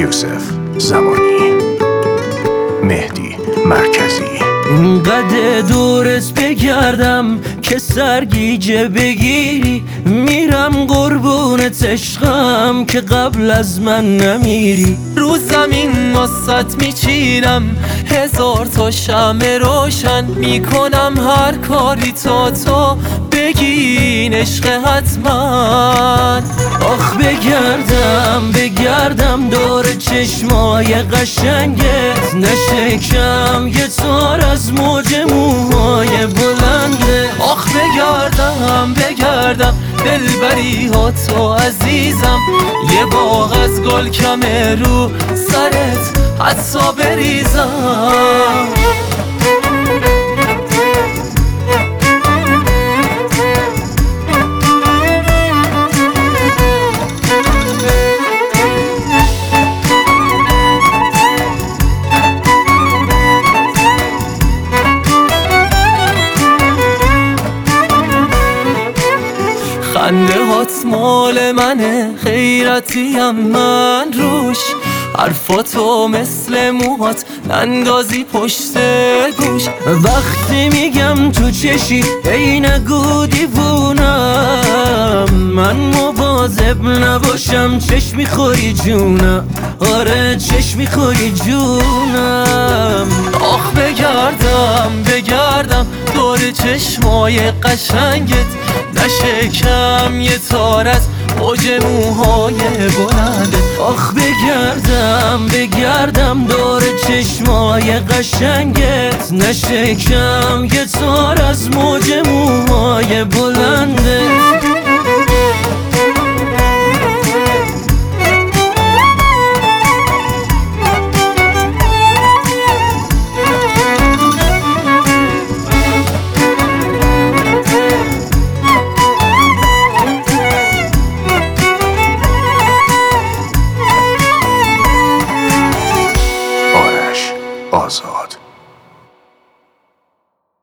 یوسف زمانی، مهدی مرکزی. اینقدر دورت بگردم که سرگیجه بگیری، میرم قربونت عشقم که قبل از من نمیری. رو زمین واسط میچینم 1000 تا شمع روشن، میکنم هر کاری تا تو بگین عشق حتما. آخ بگردم دور چشمای قشنگت، نشکم یه تار از موج موهای بلنده. آخ بگردم دلبری ها تو عزیزم، یه باغ از گل کمه رو سرت حتی بریزم. خنده هات مال منه، غیرتیم من روش، حرفاتو مثل موهات نندازی پشت گوش. وقتی میگم تو چشی ای نگو دیوونم، من مواظب نباشم چشم میخوری جونم، آره چشم میخوری جونم. آخ بگردم دور چشمای قشنگت، نشکم یه تار از موج موهای بلنده. آخ بگردم دور چشمای قشنگت، نشکم یه تار از موج موهای بلنده.